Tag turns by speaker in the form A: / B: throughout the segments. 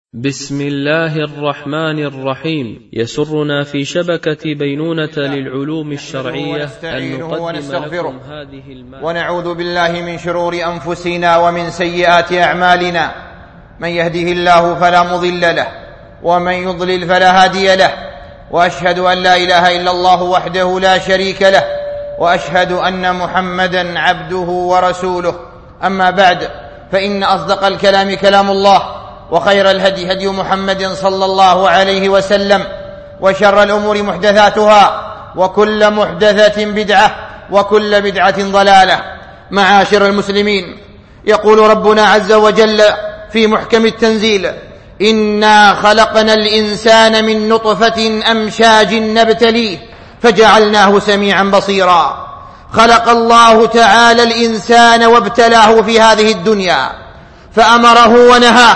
A: بسم الله الرحمن الرحيم. يسرنا في شبكة بينونة للعلوم الشرعية أن نقدم لكم هذه المادة.
B: ونعوذ بالله من شرور أنفسنا ومن سيئات أعمالنا، من يهده الله فلا مضل له ومن يضلل فلا هادي له، وأشهد أن لا إله إلا الله وحده لا شريك له، وأشهد أن محمدا عبده ورسوله. أما بعد، فإن أصدق الكلام كلام الله، وخير الهدي هدي محمد صلى الله عليه وسلم، وشر الأمور محدثاتها، وكل محدثة بدعة، وكل بدعة ضلالة. معاشر المسلمين، يقول ربنا عز وجل في محكم التنزيل: إنا خلقنا الإنسان من نطفة أمشاج نبتليه فجعلناه سميعا بصيرا. خلق الله تعالى الإنسان وابتلاه في هذه الدنيا، فأمره ونهاه،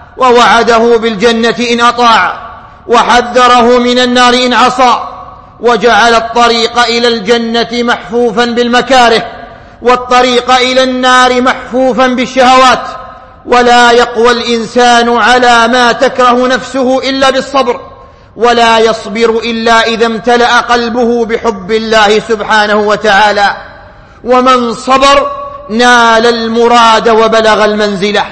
B: ووعده بالجنة إن أطاع، وحذره من النار إن عصى، وجعل الطريق إلى الجنة محفوفا بالمكاره، والطريق إلى النار محفوفا بالشهوات. ولا يقوى الإنسان على ما تكره نفسه إلا بالصبر، ولا يصبر إلا إذا امتلأ قلبه بحب الله سبحانه وتعالى. ومن صبر نال المراد وبلغ المنزلة.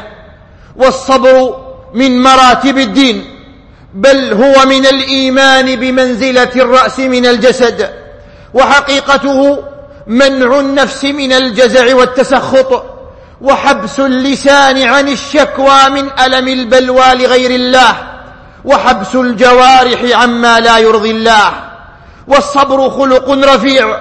B: والصبر من مراتب الدين، بل هو من الإيمان بمنزلة الرأس من الجسد، وحقيقته منع النفس من الجزع والتسخط، وحبس اللسان عن الشكوى من ألم البلوى لغير الله، وحبس الجوارح عما لا يرضي الله. والصبر خلق رفيع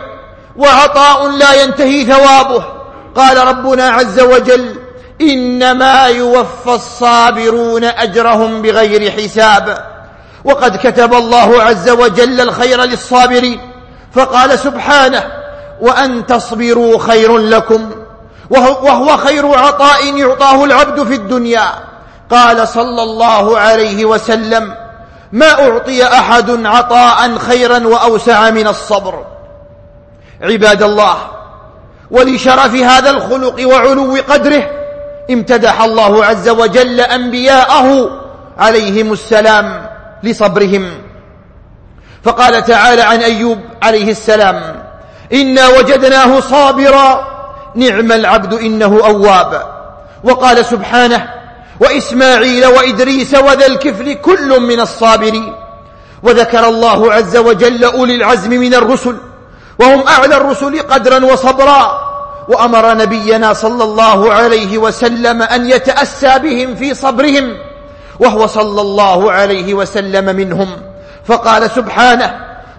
B: وعطاء لا ينتهي ثوابه. قال ربنا عز وجل: إنما يوفى الصابرون أجرهم بغير حساب. وقد كتب الله عز وجل الخير للصابرين، فقال سبحانه: وأن تصبروا خير لكم، وهو خير عطاء يعطاه العبد في الدنيا. قال صلى الله عليه وسلم: ما أعطي أحد عطاء خيرا وأوسع من الصبر. عباد الله، ولشرف هذا الخلق وعلو قدره امتدح الله عز وجل أنبياءه عليهم السلام لصبرهم، فقال تعالى عن أيوب عليه السلام: إنا وجدناه صابرا نعم العبد إنه أواب. وقال سبحانه: وإسماعيل وإدريس وذا الكفل كل من الصابرين. وذكر الله عز وجل أولي العزم من الرسل، وهم أعلى الرسل قدرا وصبرا، وأمر نبينا صلى الله عليه وسلم أن يتأسى بهم في صبرهم، وهو صلى الله عليه وسلم منهم، فقال سبحانه: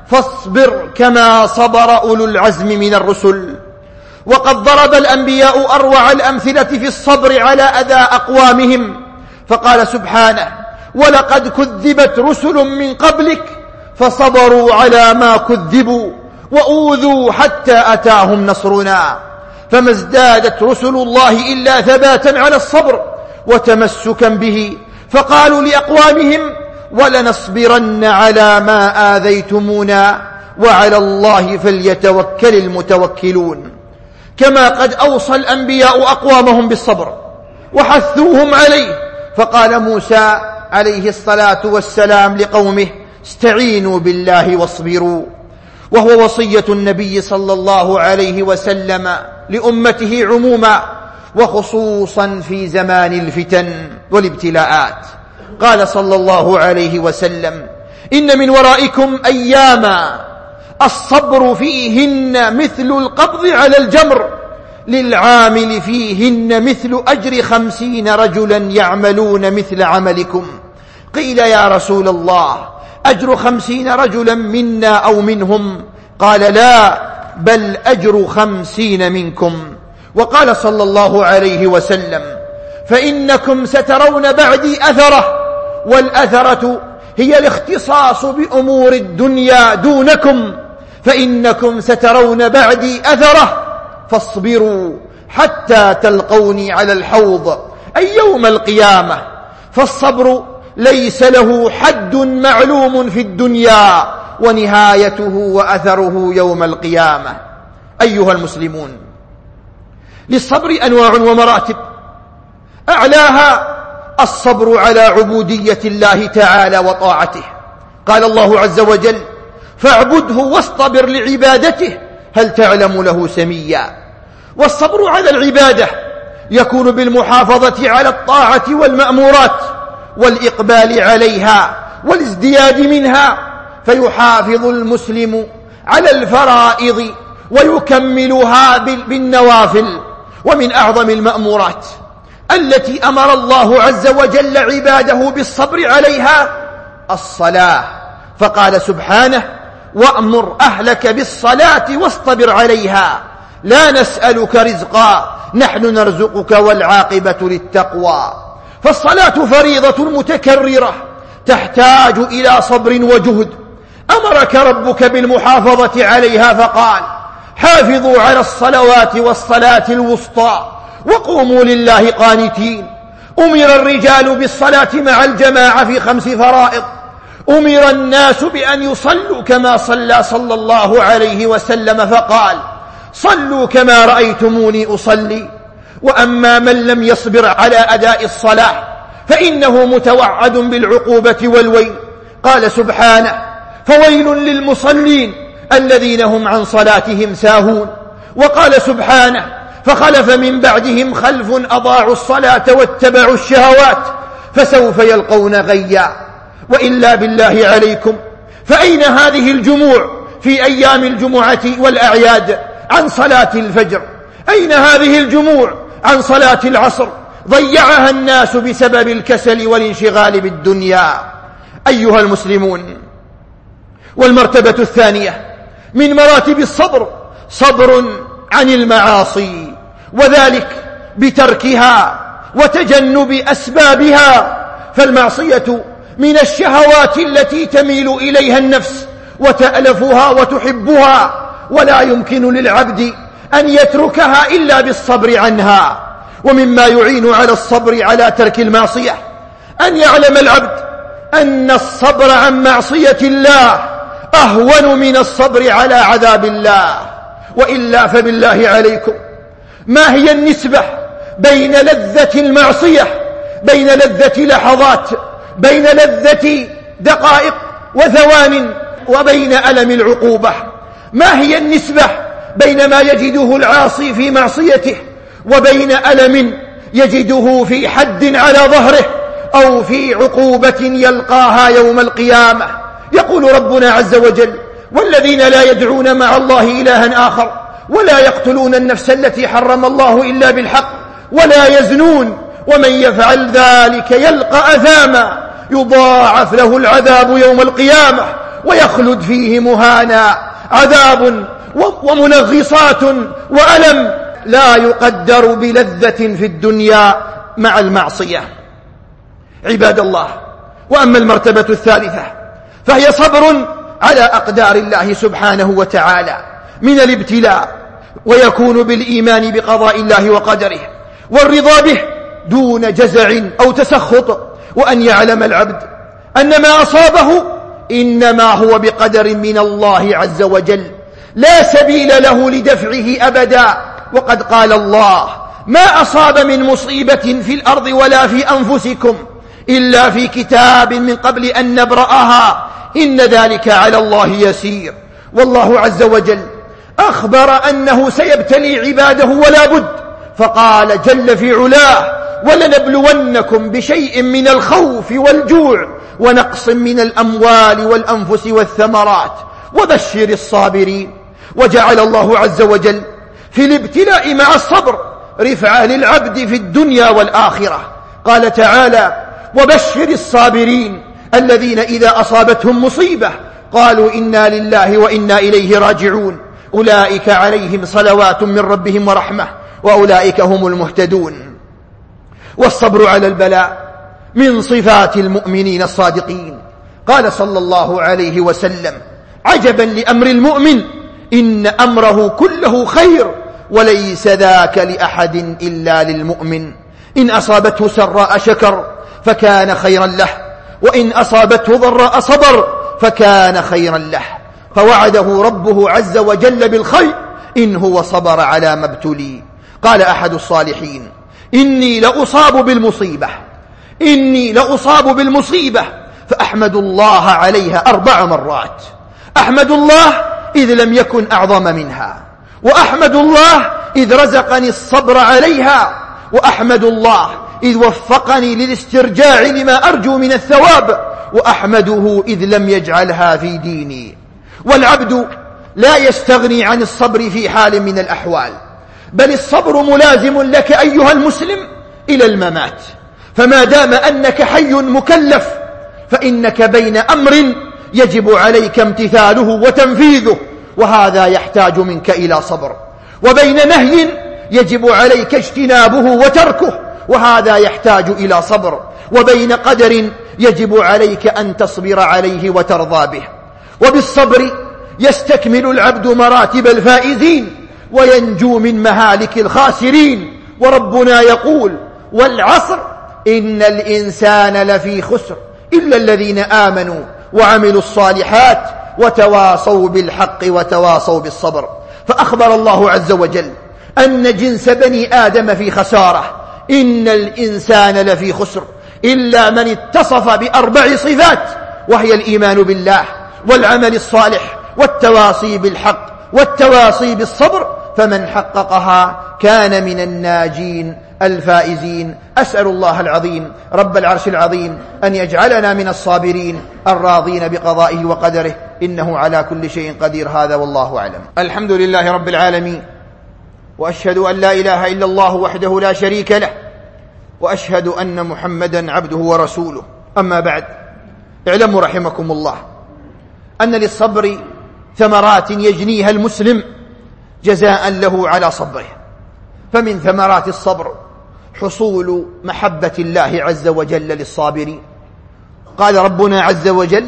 B: فاصبر كما صبر أولو العزم من الرسل. وقد ضرب الأنبياء أروع الأمثلة في الصبر على أذى أقوامهم، فقال سبحانه: ولقد كذبت رسل من قبلك فصبروا على ما كذبوا وأوذوا حتى أتاهم نصرنا. فما ازدادت رسل الله إلا ثباتا على الصبر وتمسكا به، فقالوا لأقوامهم: ولنصبرن على ما آذيتمونا وعلى الله فليتوكل المتوكلون. كما قد أوصى الأنبياء أقوامهم بالصبر وحثوهم عليه، فقال موسى عليه الصلاة والسلام لقومه: استعينوا بالله واصبروا. وهو وصية النبي صلى الله عليه وسلم لأمته عموما، وخصوصا في زمان الفتن والابتلاءات. قال صلى الله عليه وسلم: إن من ورائكم أياما الصبر فيهن مثل القبض على الجمر، للعامل فيهن مثل أجر 50 رجلا يعملون مثل عملكم. قيل: يا رسول الله، أجر 50 رجلا منا أو منهم؟ قال: لا، بل أجر 50 منكم. وقال صلى الله عليه وسلم: فإنكم سترون بعدي أثرة، والأثرة هي الاختصاص بأمور الدنيا دونكم، فإنكم سترون بعدي أثرة، فاصبروا حتى تلقوني على الحوض أي يوم القيامة. فالصبر ليس له حد معلوم في الدنيا، ونهايته وأثره يوم القيامة. أيها المسلمون، للصبر أنواع ومراتب، أعلاها الصبر على عبودية الله تعالى وطاعته. قال الله عز وجل: فاعبده واصطبر لعبادته هل تعلم له سميا. والصبر على العبادة يكون بالمحافظة على الطاعة والمأمورات والإقبال عليها والازدياد منها، فيحافظ المسلم على الفرائض ويكملها بالنوافل. ومن أعظم المأمورات التي أمر الله عز وجل عباده بالصبر عليها الصلاة، فقال سبحانه: وأمر أهلك بالصلاة واصطبر عليها لا نسألك رزقا نحن نرزقك والعاقبة للتقوى. فالصلاة فريضة متكررة تحتاج إلى صبر وجهد. أمرك ربك بالمحافظة عليها فقال: حافظوا على الصلوات والصلاة الوسطى وقوموا لله قانتين. أمر الرجال بالصلاة مع الجماعة في 5 فرائض. أمر الناس بأن يصلوا كما صلى صلى الله عليه وسلم فقال: صلوا كما رأيتموني أصلي. وأما من لم يصبر على أداء الصلاة فإنه متوعد بالعقوبة والويل. قال سبحانه: فويل للمصلين الذين هم عن صلاتهم ساهون. وقال سبحانه: فخلف من بعدهم خلف أضاعوا الصلاة واتبعوا الشهوات فسوف يلقون غيا. وإلا بالله عليكم، فأين هذه الجموع في أيام الجمعة والأعياد عن صلاة الفجر؟ أين هذه الجموع عن صلاة العصر؟ ضيعها الناس بسبب الكسل والانشغال بالدنيا. أيها المسلمون، والمرتبة الثانية من مراتب الصبر صبر عن المعاصي، وذلك بتركها وتجنب أسبابها. فالمعصية من الشهوات التي تميل إليها النفس وتألفها وتحبها، ولا يمكن للعبد أن يتركها إلا بالصبر عنها. ومما يعين على الصبر على ترك المعصية أن يعلم العبد أن الصبر عن معصية الله أهون من الصبر على عذاب الله. وإلا فبالله عليكم، ما هي النسبة بين لذة المعصية، بين لذة لحظات، بين لذة دقائق وثوان، وبين ألم العقوبة؟ ما هي النسبة بين ما يجده العاصي في معصيته وبين ألم يجده في حد على ظهره أو في عقوبة يلقاها يوم القيامة؟ يقول ربنا عز وجل: والذين لا يدعون مع الله إلها آخر ولا يقتلون النفس التي حرم الله إلا بالحق ولا يزنون ومن يفعل ذلك يلقى أثاما يضاعف له العذاب يوم القيامة ويخلد فيه مهانا. عذاب ومنغصات وألم لا يقدر بلذة في الدنيا مع المعصية. عباد الله، وأما المرتبة الثالثة فهي صبر على أقدار الله سبحانه وتعالى من الابتلاء، ويكون بالإيمان بقضاء الله وقدره والرضا به دون جزع أو تسخط، وأن يعلم العبد أن ما أصابه إنما هو بقدر من الله عز وجل لا سبيل له لدفعه أبدا. وقد قال الله: ما أصاب من مصيبة في الأرض ولا في أنفسكم إلا في كتاب من قبل أن نبرأها إن ذلك على الله يسير. والله عز وجل أخبر أنه سيبتلي عباده ولا بد، فقال جل في علاه: ولنبلونكم بشيء من الخوف والجوع ونقص من الأموال والأنفس والثمرات وبشر الصابرين. وجعل الله عز وجل في الابتلاء مع الصبر رفعة للعبد في الدنيا والآخرة. قال تعالى: وبشر الصابرين الذين إذا أصابتهم مصيبة قالوا إنا لله وإنا إليه راجعون أولئك عليهم صلوات من ربهم ورحمة وأولئك هم المهتدون. والصبر على البلاء من صفات المؤمنين الصادقين. قال صلى الله عليه وسلم: عجبا لأمر المؤمن إن أمره كله خير وليس ذاك لأحد إلا للمؤمن. إن أصابته سراء شكر فكان خيرا له، وإن أصابته ضراء صبر فكان خيرا له، فوعده ربه عز وجل بالخير إن هو صبر على ما ابتلي. قال أحد الصالحين: إني لأصاب بالمصيبة إني لأصاب بالمصيبة فأحمد الله عليها 4 مرات. أحمد الله إذ لم يكن أعظم منها، وأحمد الله إذ رزقني الصبر عليها، وأحمد الله إذ وفقني للاسترجاع لما أرجو من الثواب، وأحمده إذ لم يجعلها في ديني. والعبد لا يستغني عن الصبر في حال من الأحوال، بل الصبر ملازم لك أيها المسلم إلى الممات. فما دام أنك حي مكلف فإنك بين أمر يجب عليك امتثاله وتنفيذه، وهذا يحتاج منك إلى صبر، وبين نهي يجب عليك اجتنابه وتركه، وهذا يحتاج إلى صبر، وبين قدر يجب عليك أن تصبر عليه وترضى به. وبالصبر يستكمل العبد مراتب الفائزين وينجو من مهالك الخاسرين. وربنا يقول: والعصر إن الإنسان لفي خسر إلا الذين آمنوا وعملوا الصالحات وتواصوا بالحق وتواصوا بالصبر. فأخبر الله عز وجل أن جنس بني آدم في خسارة، إن الإنسان لفي خسر إلا من اتصف ب4 صفات، وهي الإيمان بالله والعمل الصالح والتواصي بالحق والتواصي بالصبر، فمن حققها كان من الناجين الفائزين. أسأل الله العظيم رب العرش العظيم أن يجعلنا من الصابرين الراضين بقضائه وقدره، إنه على كل شيء قدير. هذا والله أعلم. الحمد لله رب العالمين، وأشهد أن لا إله إلا الله وحده لا شريك له، وأشهد أن محمدا عبده ورسوله. أما بعد، اعلموا رحمكم الله أن للصبر ثمرات يجنيها المسلم جزاء له على صبره. فمن ثمرات الصبر حصول محبة الله عز وجل للصابرين. قال ربنا عز وجل: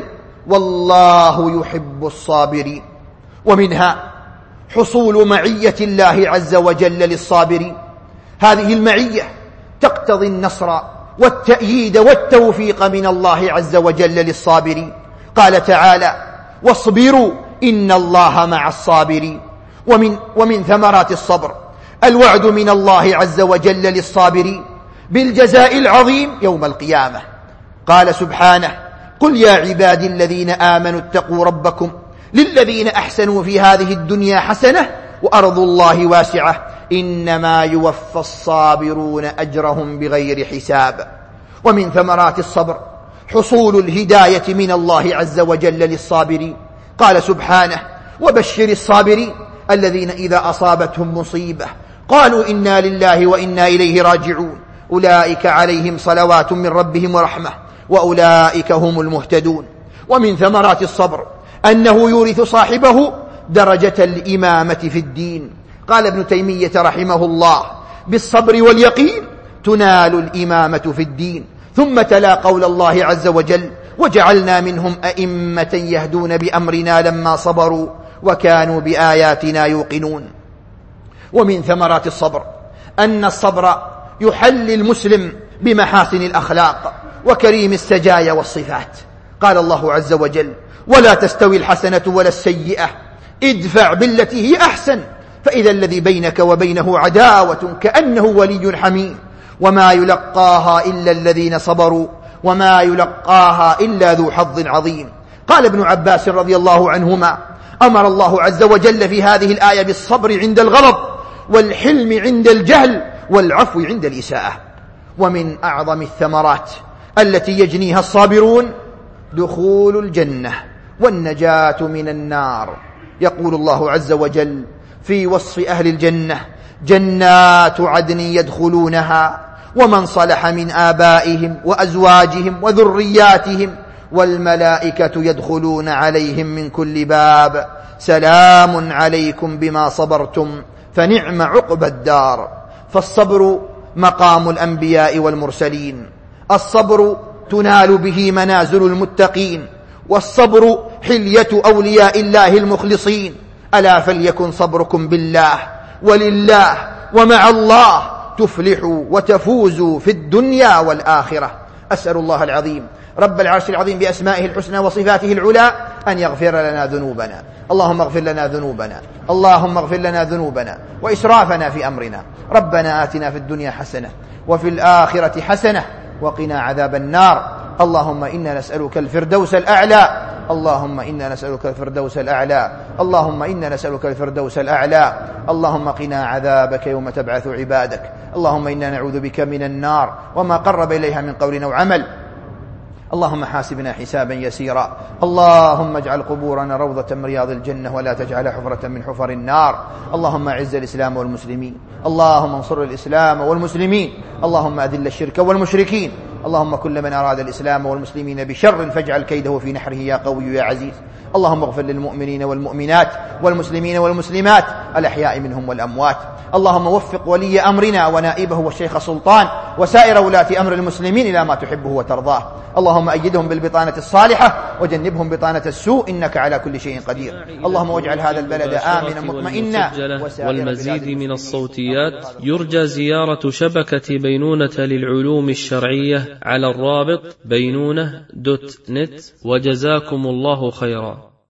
B: والله يحب الصابرين. ومنها حصول معية الله عز وجل للصابرين. هذه المعية تقتضي النصر والتأييد والتوفيق من الله عز وجل للصابرين. قال تعالى: واصبروا إن الله مع الصابرين. ومن ثمرات الصبر الوعد من الله عز وجل للصابرين بالجزاء العظيم يوم القيامة. قال سبحانه: قل يا عبادي الذين آمنوا اتقوا ربكم للذين أحسنوا في هذه الدنيا حسنة وأرض الله واسعة إنما يوفى الصابرون أجرهم بغير حساب. ومن ثمرات الصبر حصول الهداية من الله عز وجل للصابرين. قال سبحانه: وبشر الصابرين الذين إذا أصابتهم مصيبة قالوا إنا لله وإنا إليه راجعون أولئك عليهم صلوات من ربهم ورحمة وأولئك هم المهتدون. ومن ثمرات الصبر أنه يورث صاحبه درجة الإمامة في الدين. قال ابن تيمية رحمه الله: بالصبر واليقين تنال الإمامة في الدين. ثم تلا قول الله عز وجل: وجعلنا منهم أئمة يهدون بأمرنا لما صبروا وكانوا بآياتنا يوقنون. ومن ثمرات الصبر أن الصبر يحل المسلم بمحاسن الأخلاق وكريم السجايا والصفات. قال الله عز وجل: ولا تستوي الحسنة ولا السيئة ادفع بالتي هي أحسن فإذا الذي بينك وبينه عداوة كأنه ولي حميم وما يلقاها إلا الذين صبروا وما يلقاها إلا ذو حظ عظيم. قال ابن عباس رضي الله عنهما: أمر الله عز وجل في هذه الآية بالصبر عند الغضب والحلم عند الجهل والعفو عند الإساءة. ومن أعظم الثمرات التي يجنيها الصابرون دخول الجنة والنجاة من النار. يقول الله عز وجل في وصف أهل الجنة: جنات عدن يدخلونها ومن صلح من آبائهم وأزواجهم وذرياتهم والملائكة يدخلون عليهم من كل باب سلام عليكم بما صبرتم فنعم عقبى الدار. فالصبر مقام الأنبياء والمرسلين، الصبر تنال به منازل المتقين، والصبر حلية أولياء الله المخلصين. ألا فليكن صبركم بالله ولله ومع الله تفلحوا وتفوزوا في الدنيا والآخرة. أسأل الله العظيم رب العرش العظيم بأسمائه الحسنى وصفاته العلى أن يغفر لنا ذنوبنا. اللهم اغفر لنا ذنوبنا، اللهم اغفر لنا ذنوبنا وإسرافنا في أمرنا. ربنا آتنا في الدنيا حسنة وفي الآخرة حسنة وقنا عذاب النار. اللهم إنا نسألك الفردوس الأعلى، اللهم إنا نسألك الفردوس الأعلى، اللهم إنا نسألك الفردوس الأعلى. اللهم قنا عذابك يوم تبعث عبادك. اللهم إنا نعوذ بك من النار وما قرب إليها من قول أو عمل. اللهم حاسبنا حسابا يسيرا. اللهم اجعل قبورنا روضة من رياض الجنة ولا تجعلها حفرة من حفر النار. اللهم اعز الإسلام والمسلمين، اللهم انصر الإسلام والمسلمين، اللهم أذل الشرك والمشركين. اللهم كل من أراد الإسلام والمسلمين بشر فاجعل كيده في نحره يا قوي يا عزيز. اللهم اغفر للمؤمنين والمؤمنات والمسلمين والمسلمات الأحياء منهم والأموات. اللهم وفق ولي أمرنا ونائبه والشيخ سلطان وسائر ولاة أمر المسلمين إلى ما تحبه وترضاه. اللهم أيدهم بالبطانة الصالحة وجنبهم بطانة السوء إنك على كل شيء قدير. اللهم واجعل هذا البلد آمنا مطمئنا.
A: والمزيد من الصوتيات يرجى زيارة شبكة بينونة للعلوم الشرعية على الرابط بينونة.net. وجزاكم الله خيرا.